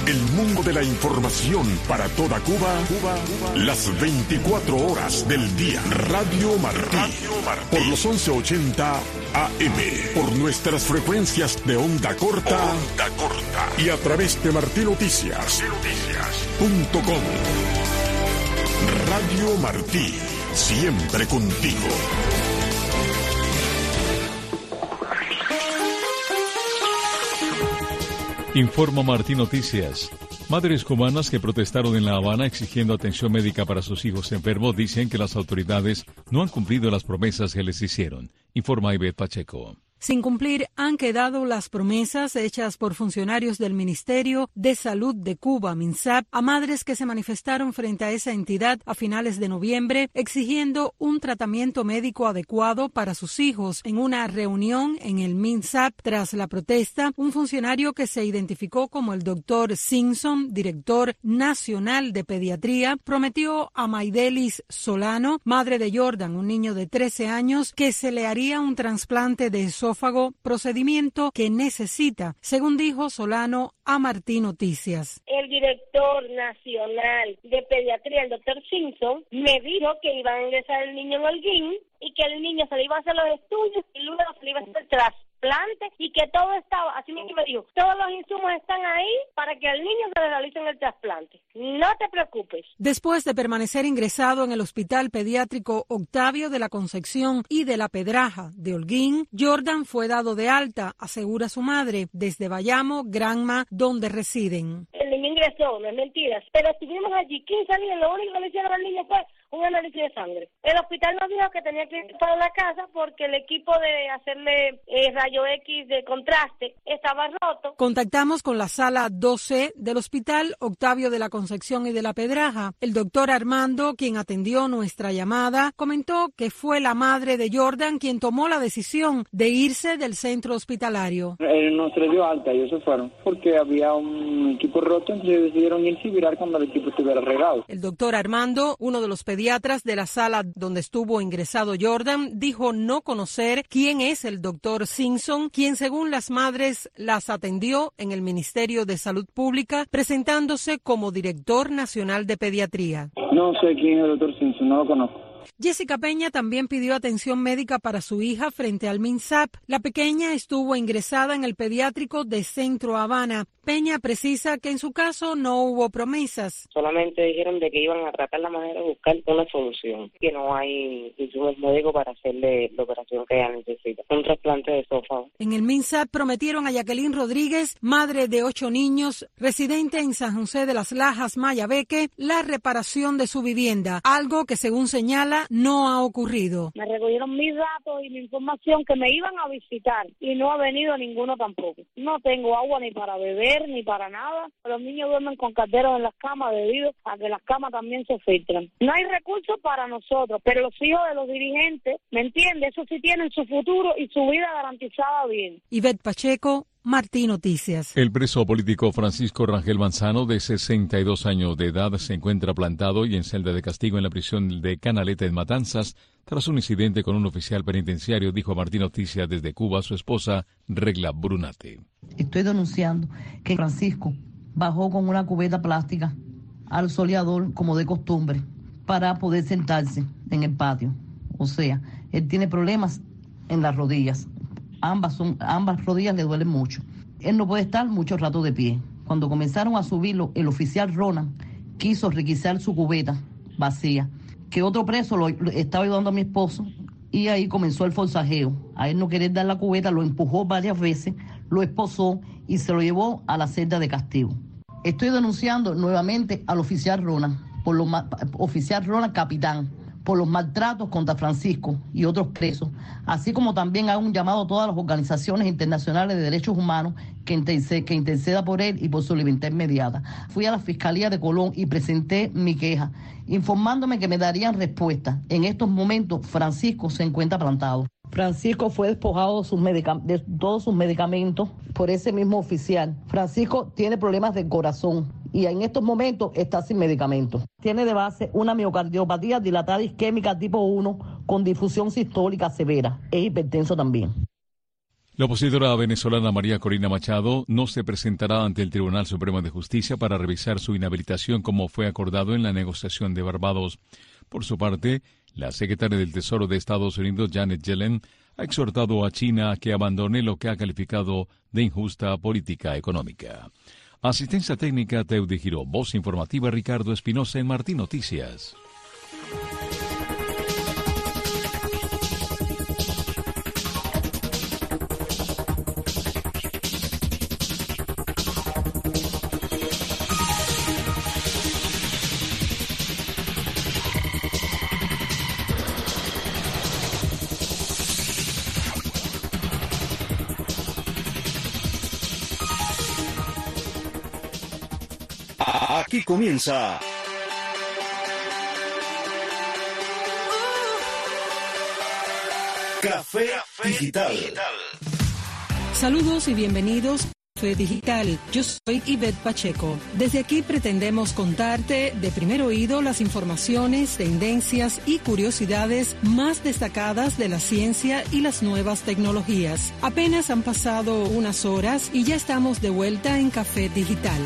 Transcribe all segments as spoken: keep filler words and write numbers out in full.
El mundo de la información para toda Cuba, Cuba, Cuba. Las veinticuatro horas del día. Radio Martí. Radio Martí. Por los once ochenta A M. Por nuestras frecuencias de onda corta. Onda corta. Y a través de martí noticias punto com. Radio Martí. Siempre contigo. Informa Martí Noticias. Madres cubanas que protestaron en La Habana exigiendo atención médica para sus hijos enfermos dicen que las autoridades no han cumplido las promesas que les hicieron. Informa Ivette Pacheco. Sin cumplir han quedado las promesas hechas por funcionarios del Ministerio de Salud de Cuba, MINSAP, a madres que se manifestaron frente a esa entidad a finales de noviembre exigiendo un tratamiento médico adecuado para sus hijos. En una reunión en el MINSAP tras la protesta, un funcionario que se identificó como el doctor Simpson, director nacional de pediatría, prometió a Maidelis Solano, madre de Jordan, un niño de trece años, que se le haría un trasplante de esófago, procedimiento que necesita, según dijo Solano a Martí Noticias. El director nacional de pediatría, el doctor Simpson, me dijo que iban a ingresar el niño en Holguín y que el niño se le iba a hacer los estudios y luego se le iba a hacer el trasplante y que todo estaba, así mismo me dijo, todos los insumos están ahí para que al niño se le realice el trasplante. No te preocupes. Después de permanecer ingresado en el Hospital Pediátrico Octavio de la Concepción y de la Pedraja de Holguín, Jordan fue dado de alta, asegura su madre, desde Bayamo, Granma, donde residen. El niño ingresó, no es mentira, pero estuvimos allí quince días, lo único que le hicieron al niño fue un análisis de sangre. El hospital nos dijo que tenía que ir para la casa porque el equipo de hacerle eh, rayo X de contraste estaba roto. Contactamos con la sala doce del Hospital Octavio de la Concepción y de la Pedraja. El doctor Armando, quien atendió nuestra llamada, comentó que fue la madre de Jordan quien tomó la decisión de irse del centro hospitalario. Él no se le dio alta, ellos se fueron porque había un equipo roto, entonces decidieron irse y virar cuando el equipo estuviera arreglado. El doctor Armando, uno de los pediatras de la sala donde estuvo ingresado Jordan, dijo no conocer quién es el doctor Simpson, quien según las madres las atendió en el Ministerio de Salud Pública, presentándose como director nacional de pediatría. No sé quién es el doctor Simpson, no lo conozco. Jessica Peña también pidió atención médica para su hija frente al MINSAP. La pequeña estuvo ingresada en el pediátrico de Centro Habana. Peña precisa que en su caso no hubo promesas. Solamente dijeron de que iban a tratar la manera de buscar una solución, que no hay insumos médicos para hacerle la operación que ella necesita, un trasplante de esófago. En el MINSAP prometieron a Jacqueline Rodríguez, madre de ocho niños, residente en San José de las Lajas, Mayabeque, la reparación de su vivienda, algo que según señala no ha ocurrido. Me recogieron mis datos y mi información que me iban a visitar y no ha venido ninguno tampoco. No tengo agua ni para beber ni para nada. Los niños duermen con calderos en las camas debido a que las camas también se filtran. No hay recursos para nosotros, pero los hijos de los dirigentes, ¿me entiendes? Eso sí tienen su futuro y su vida garantizada bien. Ivette Pacheco, Martí Noticias. El preso político Francisco Rangel Manzano, de sesenta y dos años de edad, se encuentra plantado y en celda de castigo en la prisión de Canaleta en Matanzas, tras un incidente con un oficial penitenciario, dijo a Martí Noticias desde Cuba su esposa, Regla Brunate. Estoy denunciando que Francisco bajó con una cubeta plástica al soleador, como de costumbre, para poder sentarse en el patio. O sea, él tiene problemas en las rodillas. Ambas, son, ambas rodillas le duelen mucho. Él no puede estar mucho rato de pie. Cuando comenzaron a subirlo, el oficial Ronan quiso requisar su cubeta vacía, que otro preso lo, lo estaba ayudando a mi esposo, y ahí comenzó el forcejeo. A él no querer dar la cubeta, lo empujó varias veces, lo esposó y se lo llevó a la celda de castigo. Estoy denunciando nuevamente al oficial Ronan, por los oficial Ronan capitán, por los maltratos contra Francisco y otros presos, así como también hago un llamado a todas las organizaciones internacionales de derechos humanos que, interce, que interceda por él y por su libertad inmediata. Fui a la Fiscalía de Colón y presenté mi queja, informándome que me darían respuesta. En estos momentos, Francisco se encuentra plantado. Francisco fue despojado de, sus medica- de todos sus medicamentos por ese mismo oficial. Francisco tiene problemas del corazón y en estos momentos está sin medicamentos. Tiene de base una miocardiopatía dilatada isquémica tipo uno con difusión sistólica severa. Es hipertenso también. La opositora venezolana María Corina Machado no se presentará ante el Tribunal Supremo de Justicia para revisar su inhabilitación como fue acordado en la negociación de Barbados. Por su parte, la secretaria del Tesoro de Estados Unidos, Janet Yellen, ha exhortado a China a que abandone lo que ha calificado de injusta política económica. Asistencia técnica Teude Giró, voz informativa Ricardo Espinosa en Martín Noticias. Aquí comienza Café Digital. Saludos y bienvenidos a Café Digital. Yo soy Ivette Pacheco. Desde aquí pretendemos contarte de primer oído las informaciones, tendencias y curiosidades más destacadas de la ciencia y las nuevas tecnologías. Apenas han pasado unas horas y ya estamos de vuelta en Café Digital.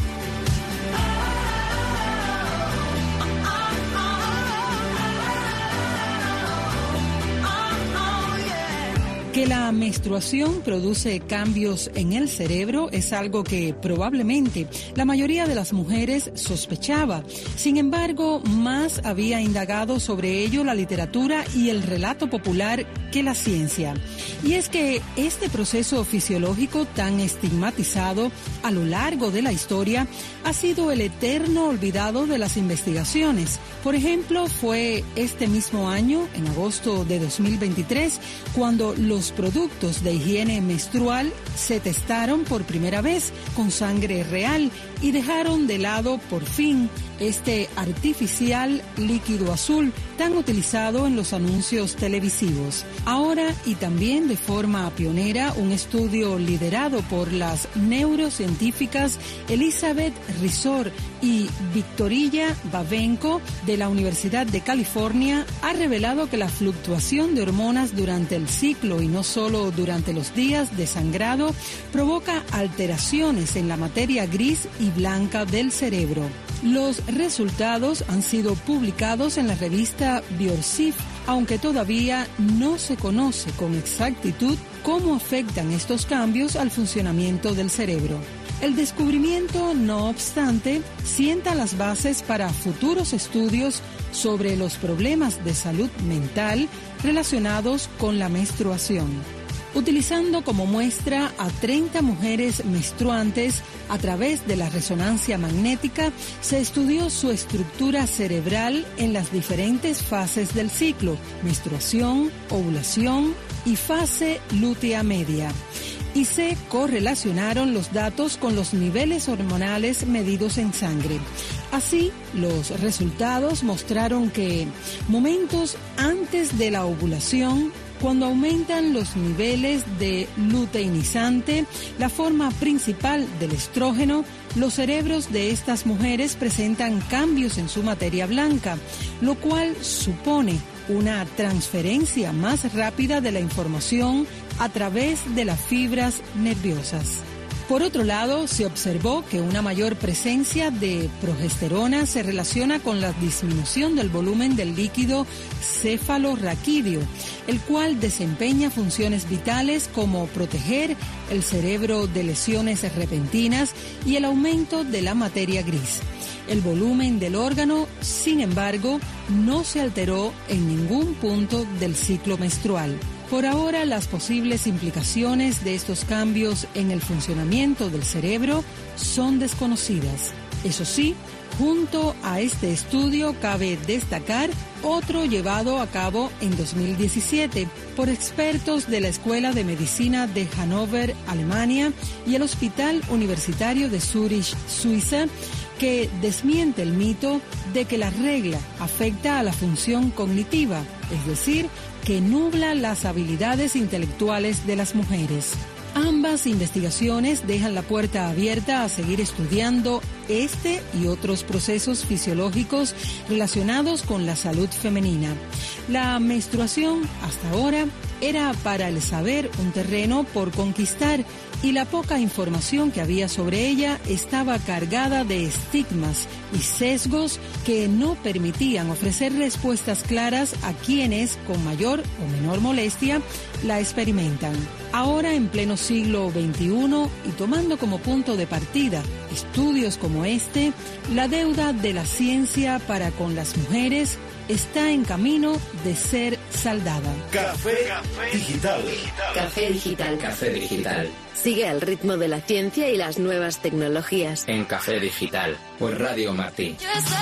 Que la menstruación produce cambios en el cerebro es algo que probablemente la mayoría de las mujeres sospechaba. Sin embargo, más había indagado sobre ello la literatura y el relato popular que la ciencia. Y es que este proceso fisiológico tan estigmatizado a lo largo de la historia ha sido el eterno olvidado de las investigaciones. Por ejemplo, fue este mismo año, en agosto de dos mil veintitrés, cuando los productos de higiene menstrual se testaron por primera vez con sangre real y dejaron de lado por fin este artificial líquido azul tan utilizado en los anuncios televisivos. Ahora, y también de forma pionera, un estudio liderado por las neurocientíficas Elizabeth Risor y Victorilla Babenko de la Universidad de California ha revelado que la fluctuación de hormonas durante el ciclo y no solo durante los días de sangrado provoca alteraciones en la materia gris y blanca del cerebro. Los resultados han sido publicados en la revista Biorxiv, aunque todavía no se conoce con exactitud cómo afectan estos cambios al funcionamiento del cerebro. El descubrimiento, no obstante, sienta las bases para futuros estudios sobre los problemas de salud mental relacionados con la menstruación. Utilizando como muestra a treinta mujeres menstruantes a través de la resonancia magnética, se estudió su estructura cerebral en las diferentes fases del ciclo: menstruación, ovulación y fase lútea media. Y se correlacionaron los datos con los niveles hormonales medidos en sangre. Así, los resultados mostraron que momentos antes de la ovulación, cuando aumentan los niveles de luteinizante, la forma principal del estrógeno, los cerebros de estas mujeres presentan cambios en su materia blanca, lo cual supone una transferencia más rápida de la información a través de las fibras nerviosas. Por otro lado, se observó que una mayor presencia de progesterona se relaciona con la disminución del volumen del líquido cefalorraquídeo, el cual desempeña funciones vitales como proteger el cerebro de lesiones repentinas y el aumento de la materia gris. El volumen del órgano, sin embargo, no se alteró en ningún punto del ciclo menstrual. Por ahora, las posibles implicaciones de estos cambios en el funcionamiento del cerebro son desconocidas. Eso sí, junto a este estudio cabe destacar otro llevado a cabo en dos mil diecisiete por expertos de la Escuela de Medicina de Hannover, Alemania, y el Hospital Universitario de Zúrich, Suiza, que desmiente el mito de que la regla afecta a la función cognitiva, es decir, que nubla las habilidades intelectuales de las mujeres. Ambas investigaciones dejan la puerta abierta a seguir estudiando este y otros procesos fisiológicos relacionados con la salud femenina. La menstruación, hasta ahora, Era para el saber un terreno por conquistar y la poca información que había sobre ella estaba cargada de estigmas y sesgos que no permitían ofrecer respuestas claras a quienes, con mayor o menor molestia, la experimentan. Ahora, en pleno siglo veintiuno y tomando como punto de partida estudios como este, la deuda de la ciencia para con las mujeres está en camino de ser saldada. Café, Café Digital. Café Digital. Café Digital. Sigue al ritmo de la ciencia y las nuevas tecnologías. En Café Digital, por Radio Martí.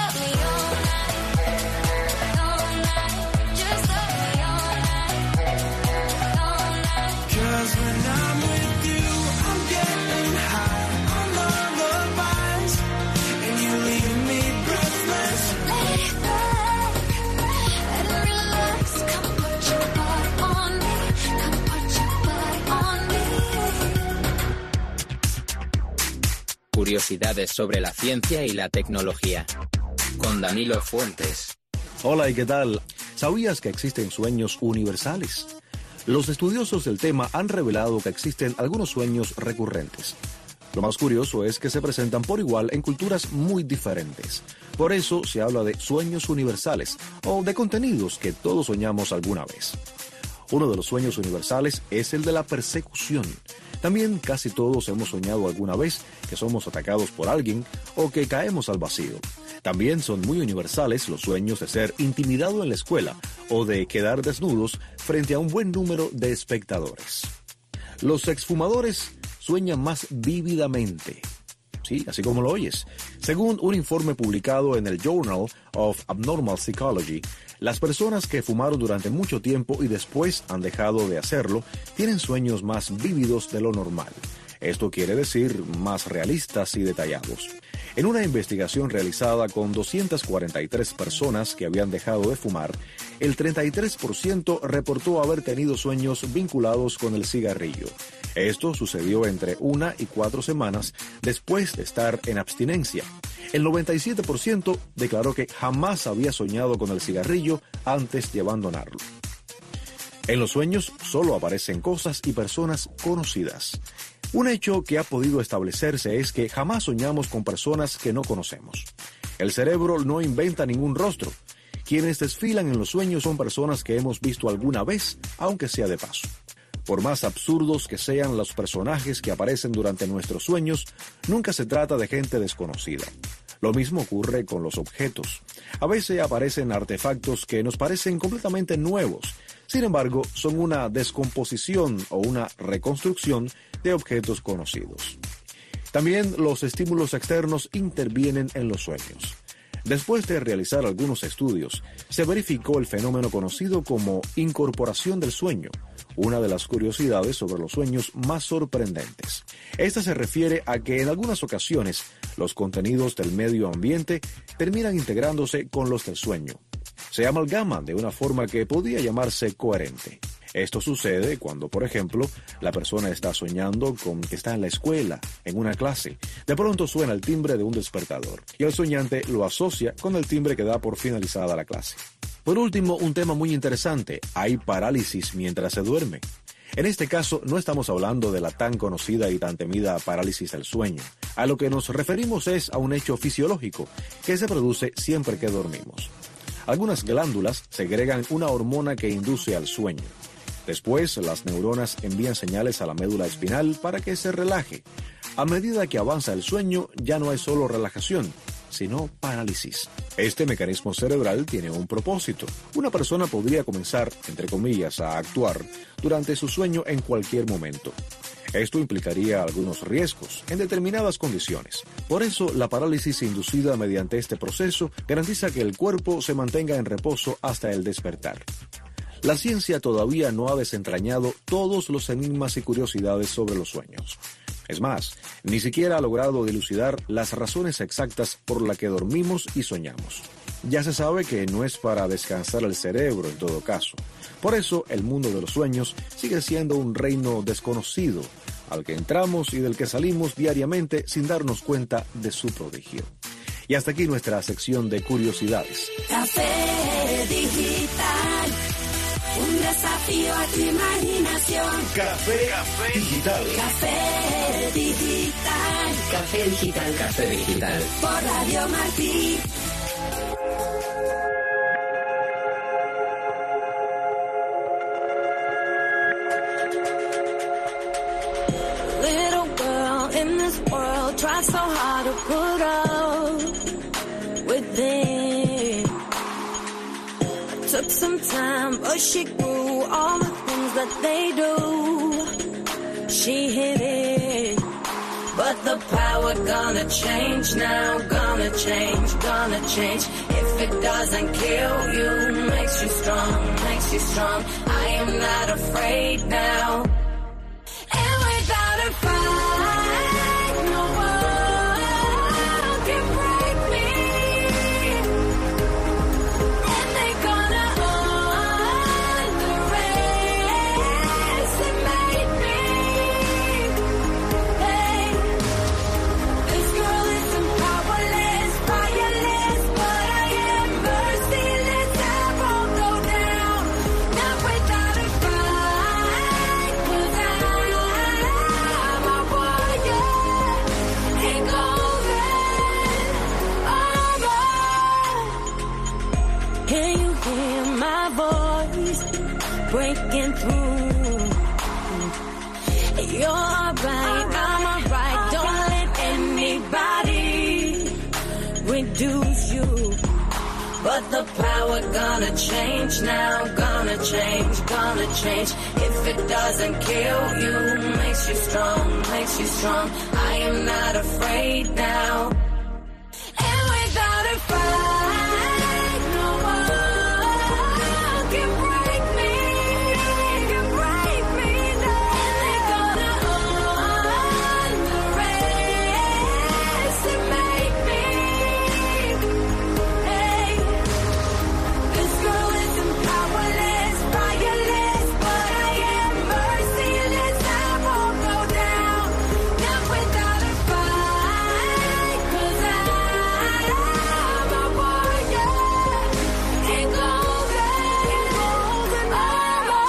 Curiosidades sobre la ciencia y la tecnología. Con Danilo Fuentes. Hola, ¿y qué tal? ¿Sabías que existen sueños universales? Los estudiosos del tema han revelado que existen algunos sueños recurrentes. Lo más curioso es que se presentan por igual en culturas muy diferentes. Por eso se habla de sueños universales o de contenidos que todos soñamos alguna vez. Uno de los sueños universales es el de la persecución. También casi todos hemos soñado alguna vez que somos atacados por alguien o que caemos al vacío. También son muy universales los sueños de ser intimidado en la escuela o de quedar desnudos frente a un buen número de espectadores. Los exfumadores sueñan más vívidamente. Sí, así como lo oyes. Según un informe publicado en el Journal of Abnormal Psychology, las personas que fumaron durante mucho tiempo y después han dejado de hacerlo tienen sueños más vívidos de lo normal. Esto quiere decir más realistas y detallados. En una investigación realizada con doscientas cuarenta y tres personas que habían dejado de fumar, el treinta y tres por ciento reportó haber tenido sueños vinculados con el cigarrillo. Esto sucedió entre una y cuatro semanas después de estar en abstinencia. El noventa y siete por ciento declaró que jamás había soñado con el cigarrillo antes de abandonarlo. En los sueños solo aparecen cosas y personas conocidas. Un hecho que ha podido establecerse es que jamás soñamos con personas que no conocemos. El cerebro no inventa ningún rostro. Quienes desfilan en los sueños son personas que hemos visto alguna vez, aunque sea de paso. Por más absurdos que sean los personajes que aparecen durante nuestros sueños, nunca se trata de gente desconocida. Lo mismo ocurre con los objetos. A veces aparecen artefactos que nos parecen completamente nuevos. Sin embargo, son una descomposición o una reconstrucción de objetos conocidos. También los estímulos externos intervienen en los sueños. Después de realizar algunos estudios, se verificó el fenómeno conocido como incorporación del sueño, una de las curiosidades sobre los sueños más sorprendentes. Esta se refiere a que en algunas ocasiones los contenidos del medio ambiente terminan integrándose con los del sueño. Se amalgaman de una forma que podría llamarse coherente. Esto sucede cuando, por ejemplo, la persona está soñando con que está en la escuela, en una clase. De pronto suena el timbre de un despertador y el soñante lo asocia con el timbre que da por finalizada la clase. Por último, un tema muy interesante: hay parálisis mientras se duerme. En este caso, no estamos hablando de la tan conocida y tan temida parálisis del sueño. A lo que nos referimos es a un hecho fisiológico que se produce siempre que dormimos. Algunas glándulas segregan una hormona que induce al sueño. Después, las neuronas envían señales a la médula espinal para que se relaje. A medida que avanza el sueño, ya no hay solo relajación, sino parálisis. Este mecanismo cerebral tiene un propósito. Una persona podría comenzar, entre comillas, a actuar durante su sueño en cualquier momento. Esto implicaría algunos riesgos en determinadas condiciones. Por eso, la parálisis inducida mediante este proceso garantiza que el cuerpo se mantenga en reposo hasta el despertar. La ciencia todavía no ha desentrañado todos los enigmas y curiosidades sobre los sueños. Es más, ni siquiera ha logrado dilucidar las razones exactas por las que dormimos y soñamos. Ya se sabe que no es para descansar el cerebro en todo caso. Por eso, el mundo de los sueños sigue siendo un reino desconocido, al que entramos y del que salimos diariamente sin darnos cuenta de su prodigio. Y hasta aquí nuestra sección de curiosidades. Café Digital, un desafío a tu imaginación. Café, Café Digital. Café Digital. Café Digital. Café Digital. Por Radio Martí. Little girl in this world tried so hard to put up with it. Took some time, but she grew all the things that they do. She hit it, but the power gonna change now, gonna change, gonna change. If it doesn't kill you, makes you strong, makes you strong. I am not afraid now. And without a fight, no one can break me. And they're gonna underestimate me. Hey, this girl isn't powerless, fireless, but I am merciless. I won't go down, not without a fight, 'cause I'm a warrior, ain't golden armor. Can you hear my voice breaking through? You're right, I'm alright. Don't let anybody reduce you. But the power gonna change now, gonna change, gonna change. If it doesn't kill you, makes you strong, makes you strong. I am not afraid now. And without a fight, no one can break me, can break me now. And they're gonna underestimate me. Hey, this girl isn't powerless, fireless, but I am merciless. I won't go down, not without a fight, 'cause I'm a warrior, ain't golden, golden armor.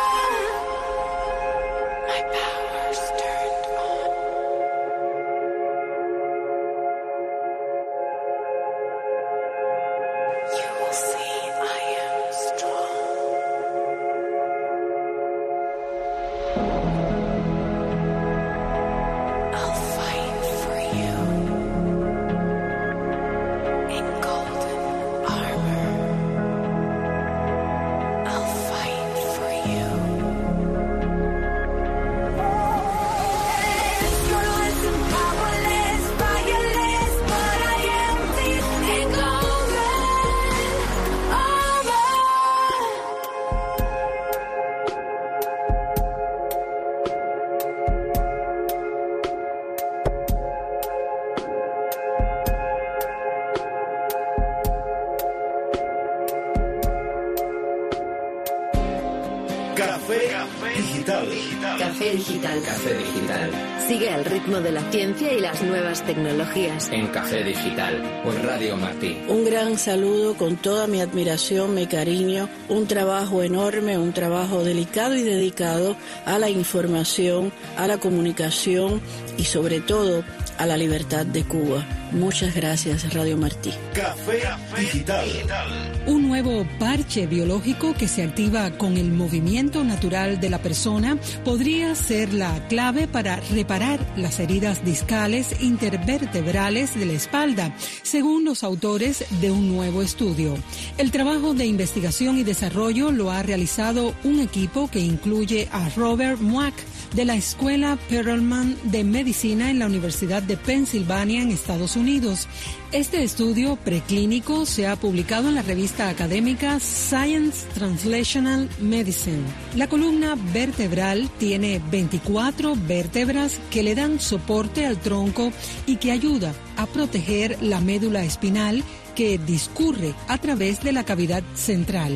My power's turned on. You will see I am strong. I'll fight for you in golden armor. I'll fight for you. This girl isn't powerless, fireless, but I am deep in golden armor. Café Digital. Café Digital. Café Digital. Sigue al ritmo de la ciencia y las nuevas tecnologías. En Café Digital, por Radio Martí. Un gran saludo con toda mi admiración, mi cariño, un trabajo enorme, un trabajo delicado y dedicado a la información, a la comunicación y sobre todo a la libertad de Cuba. Muchas gracias, Radio Martí. Café Digital. Un nuevo parche biológico que se activa con el movimiento natural de la persona podría ser la clave para reparar las heridas discales intervertebrales de la espalda, según los autores de un nuevo estudio. El trabajo de investigación y desarrollo lo ha realizado un equipo que incluye a Robert Moak, de la Escuela Perelman de Medicina en la Universidad de Pensilvania en Estados Unidos. Este estudio preclínico se ha publicado en la revista académica Science Translational Medicine. La columna vertebral tiene veinticuatro vértebras que le dan soporte al tronco y que ayuda a proteger la médula espinal que discurre a través de la cavidad central.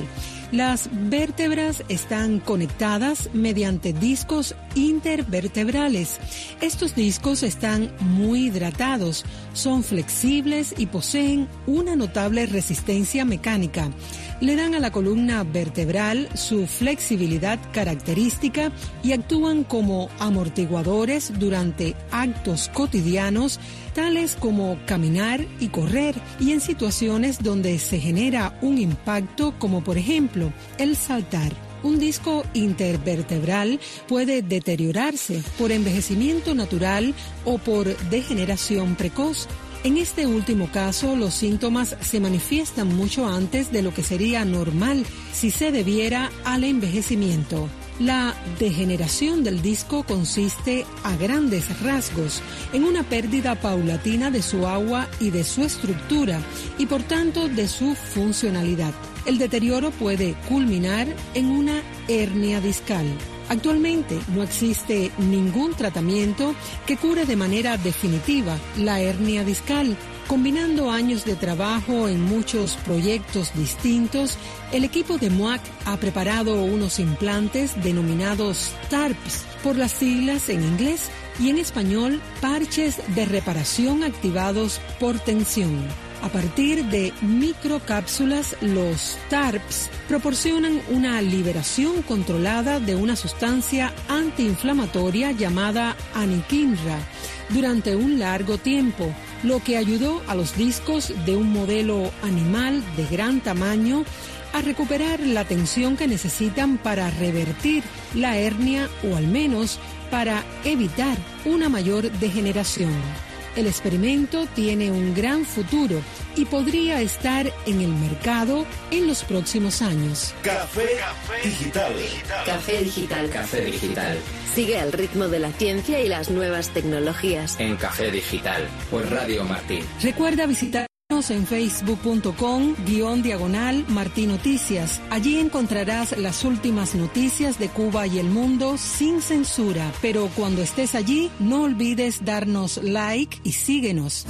Las vértebras están conectadas mediante discos intervertebrales. Estos discos están muy hidratados, son flexibles y poseen una notable resistencia mecánica. Le dan a la columna vertebral su flexibilidad característica y actúan como amortiguadores durante actos cotidianos, tales como caminar y correr, y en situaciones donde se genera un impacto, como por ejemplo el saltar. Un disco intervertebral puede deteriorarse por envejecimiento natural o por degeneración precoz. En este último caso, los síntomas se manifiestan mucho antes de lo que sería normal si se debiera al envejecimiento. La degeneración del disco consiste, a grandes rasgos, en una pérdida paulatina de su agua y de su estructura, y por tanto de su funcionalidad. El deterioro puede culminar en una hernia discal. Actualmente no existe ningún tratamiento que cure de manera definitiva la hernia discal. Combinando años de trabajo en muchos proyectos distintos, el equipo de M U A C ha preparado unos implantes denominados T A R Ps, por las siglas en inglés, y en español, parches de reparación activados por tensión. A partir de microcápsulas, los T A R Ps proporcionan una liberación controlada de una sustancia antiinflamatoria llamada anakinra durante un largo tiempo, lo que ayudó a los discos de un modelo animal de gran tamaño a recuperar la tensión que necesitan para revertir la hernia o al menos para evitar una mayor degeneración. El experimento tiene un gran futuro y podría estar en el mercado en los próximos años. Café Digital. Café Digital. Café Digital. Sigue al ritmo de la ciencia y las nuevas tecnologías. En Café Digital, por Radio Martín. Recuerda visitarnos en facebook punto com guión diagonal Martín Noticias. Allí encontrarás las últimas noticias de Cuba y el mundo sin censura. Pero cuando estés allí, no olvides darnos like y síguenos.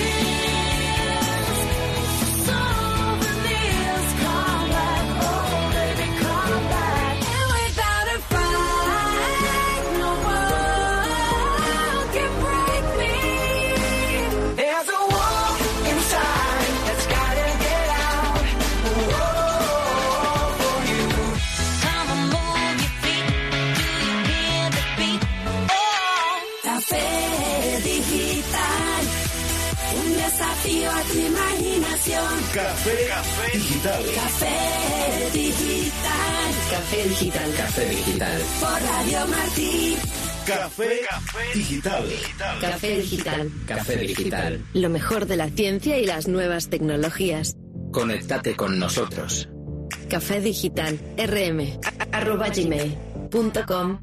A tu imaginación. Café, Café Digital. Café Digital. Café Digital. Café Digital. Por Radio Martín. Café, Café Digital. Café Digital. Café Digital. Lo mejor de la ciencia y las nuevas tecnologías. Conéctate con nosotros. Café Digital. rm arroba gmail punto com.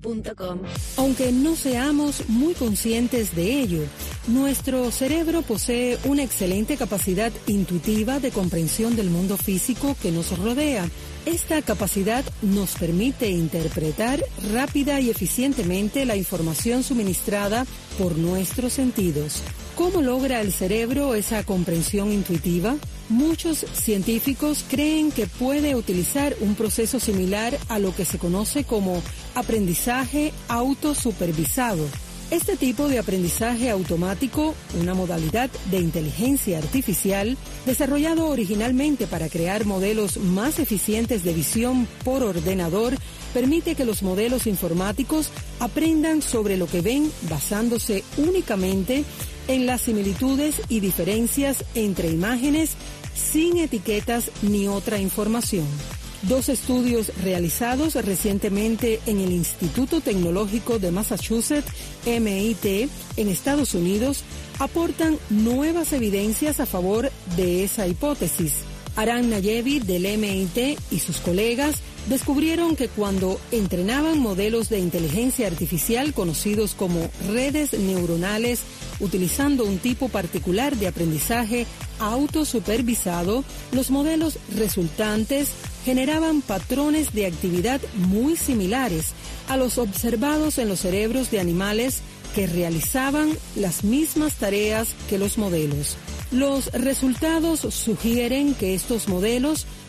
Aunque no seamos muy conscientes de ello, nuestro cerebro posee una excelente capacidad intuitiva de comprensión del mundo físico que nos rodea. Esta capacidad nos permite interpretar rápida y eficientemente la información suministrada por nuestros sentidos. ¿Cómo logra el cerebro esa comprensión intuitiva? Muchos científicos creen que puede utilizar un proceso similar a lo que se conoce como aprendizaje autosupervisado. Este tipo de aprendizaje automático, una modalidad de inteligencia artificial, desarrollado originalmente para crear modelos más eficientes de visión por ordenador, permite que los modelos informáticos aprendan sobre lo que ven basándose únicamente en las similitudes y diferencias entre imágenes sin etiquetas ni otra información. Dos estudios realizados recientemente en el Instituto Tecnológico de Massachusetts, M I T, en Estados Unidos, aportan nuevas evidencias a favor de esa hipótesis. Aran Nayevi del M I T y sus colegas descubrieron que cuando entrenaban modelos de inteligencia artificial conocidos como redes neuronales utilizando un tipo particular de aprendizaje autosupervisado, los modelos resultantes generaban patrones de actividad muy similares a los observados en los cerebros de animales que realizaban las mismas tareas que los modelos. Los resultados sugieren que estos modelos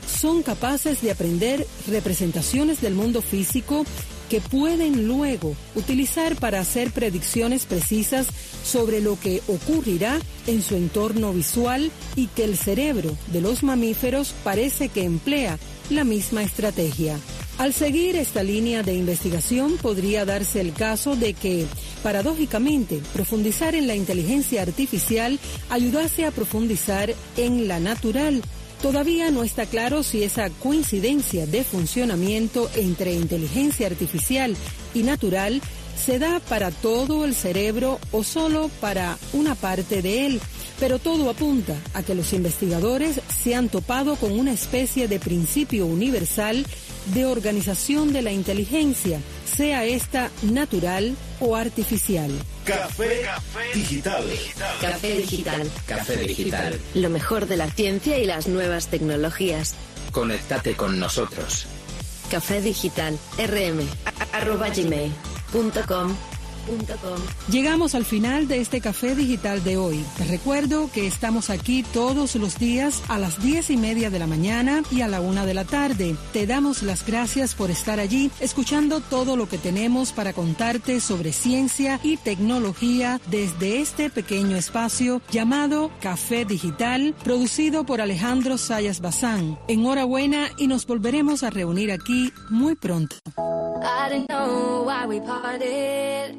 son capaces de aprender representaciones del mundo físico que pueden luego utilizar para hacer predicciones precisas sobre lo que ocurrirá en su entorno visual y que el cerebro de los mamíferos parece que emplea la misma estrategia. Al seguir esta línea de investigación, podría darse el caso de que, paradójicamente, profundizar en la inteligencia artificial ayudase a profundizar en la natural. Todavía no está claro si esa coincidencia de funcionamiento entre inteligencia artificial y natural se da para todo el cerebro o solo para una parte de él, pero todo apunta a que los investigadores se han topado con una especie de principio universal de organización de la inteligencia, sea esta natural o artificial. Café Digital. Café Digital. Café Digital. Lo mejor de la ciencia y las nuevas tecnologías. Conéctate con nosotros. Café Digital. rm arroba gmail punto com. Llegamos al final de este Café Digital de hoy. Te recuerdo que estamos aquí todos los días a las diez y media de la mañana y a la una de la tarde. Te damos las gracias por estar allí, escuchando todo lo que tenemos para contarte sobre ciencia y tecnología desde este pequeño espacio llamado Café Digital, producido por Alejandro Sayas Bazán. Enhorabuena y nos volveremos a reunir aquí muy pronto. I don't know why we parted.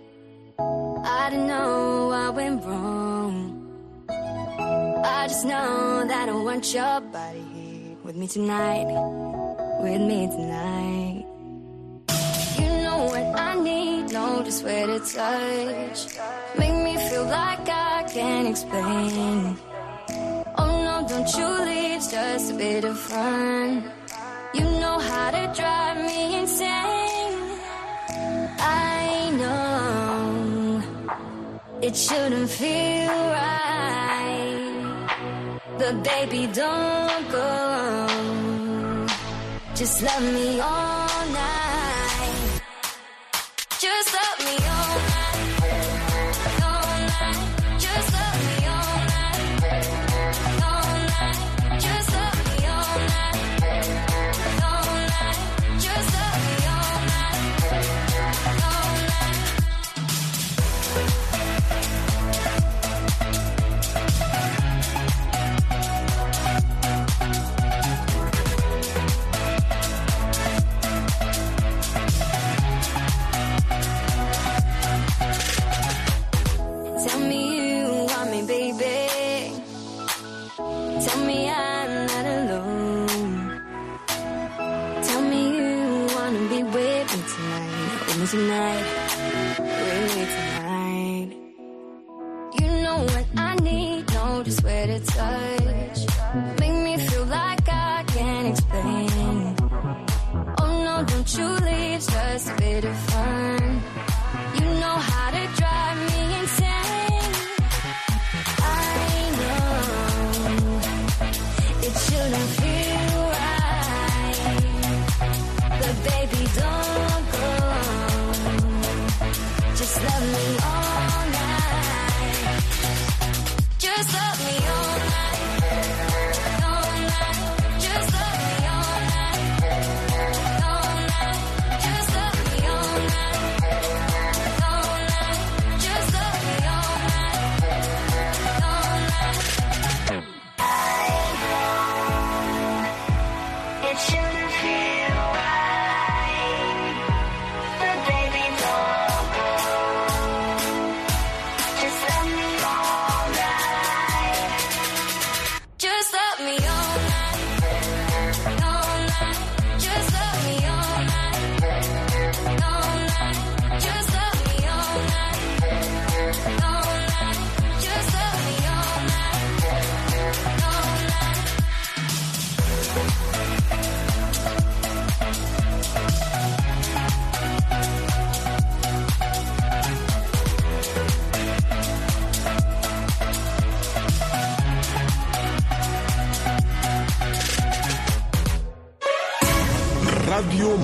I don't know what went wrong. I just know that I want your body here with me tonight. With me tonight. You know what I need, know just where to touch. Make me feel like I can't explain. Oh no, don't you leave, it's just a bit of fun. You know how to drive me insane. I know it shouldn't feel right, but baby, don't go. Just love me all night. Just love me all night, all night. Just love me all night, all night. Just love me all night, all night. Just love me all night, all night. Tell me you want me, baby. Tell me I'm not alone. Tell me you wanna be with me tonight. With me tonight. With me tonight. You know what I need, know just where to touch. Make me feel like I can't explain. Oh no, don't you leave, it's just a bit of fun. You know how to drive me insane. I know it shouldn't feel right, but baby, don't go. Just love me all night. Just love me all night, all night. Just love me all night, all night. Just love me all night, all night. Just love me all night, all night. I know it shouldn't feel right, but baby, don't go. Just love me all night. Just love me all night, all night. Just love me all night, all night. Just love me all night, all night. Just love me all night, all night. Radio